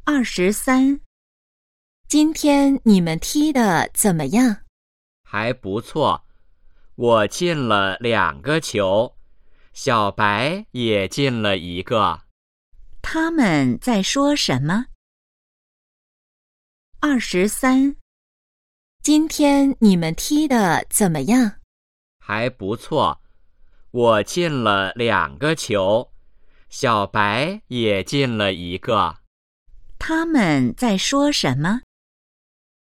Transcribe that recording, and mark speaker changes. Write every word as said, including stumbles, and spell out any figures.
Speaker 1: 二十三，今天你们踢得怎么样？
Speaker 2: 还不错，我进了两个球，小白也进了一个。
Speaker 1: 他们在说什么？二十三，今天你们踢得怎么样？
Speaker 2: 还不错，我进了两个球，小白也进了一个。
Speaker 1: 他们在说什么？